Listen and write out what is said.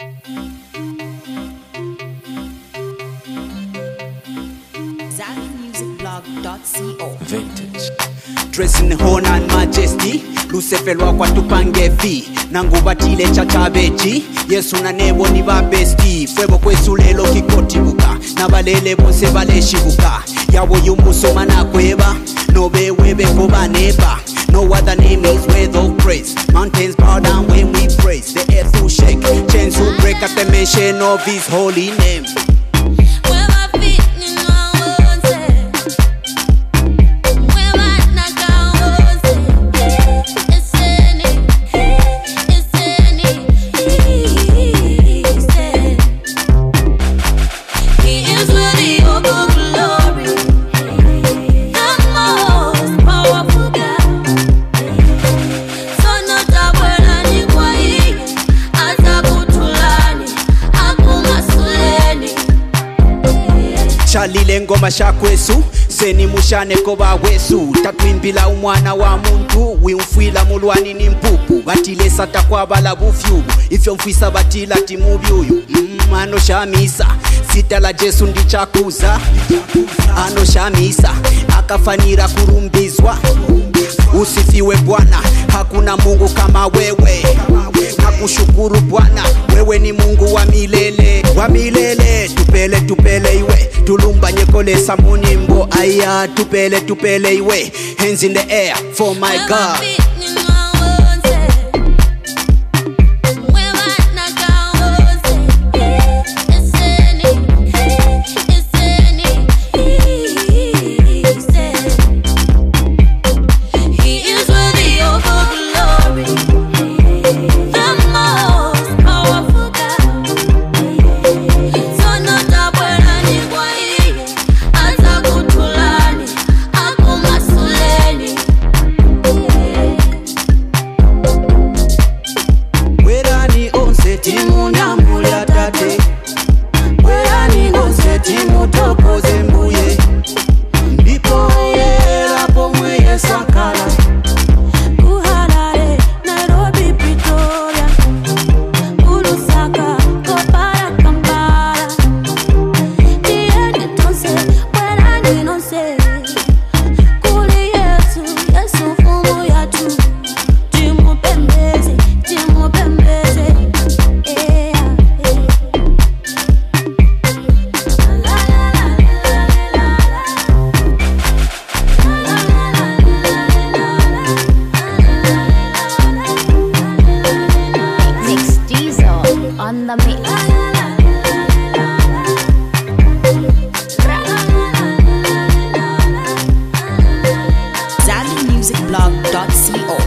ZabiMusicBlog.co. Vintage. Dressing honor and majesty lusefelwa kwatupange fi nangubatile chachabeji yesu na nebo ni babesti fwebo kwesulelo kikotibuka nabalele bonse baleshibuka yawo yumusoma nakweba nobewebeko baneba. No other name is worth of praise. Mountains bow down when we praise. The earth will shake, chains will break at the mention of his holy name. Chalile ngoma shakwesu seni mushane koba wesu tatwimbila umwana wa muntu wimfwila mulwani ni mpupu batile sata kwa bala bufyu ifyo mfwisa batila timubyuyu ano shamisa sita la Jesu ndichakuza ano shamisa akafanira kurumbizwa. Usifiwe Bwana, hakuna Mungu kama wewe. Nakushukuru Bwana, wewe ni Mungu wa milele, wa milele. Tupele tupele iwe, tulumba nyekole samunimbo. Aya tupele tupele iwe, hands in the air for my God. On the mix. ZabiMusicBlog.co.